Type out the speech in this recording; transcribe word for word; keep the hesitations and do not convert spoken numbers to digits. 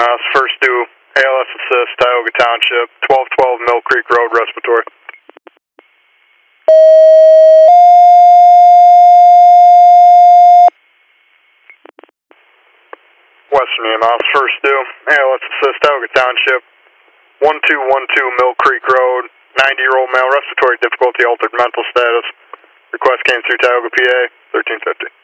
S, first due, A L S assist, Tioga Township, twelve twelve Mill Creek Road, respiratory. Western E M S, first due, A L S assist, Tioga Township, one two one two Mill Creek Road, ninety year old male, respiratory difficulty, altered mental status. Request came through Tioga, P A, thirteen fifty.